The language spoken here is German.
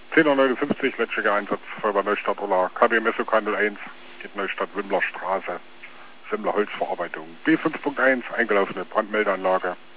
10:59 letzter Einsatz, Feuerwehr Neustadt oder KBM SOK 01, geht Neustadt Wimmler Straße, Semmler Holzverarbeitung. B5.1, eingelaufene Brandmeldeanlage.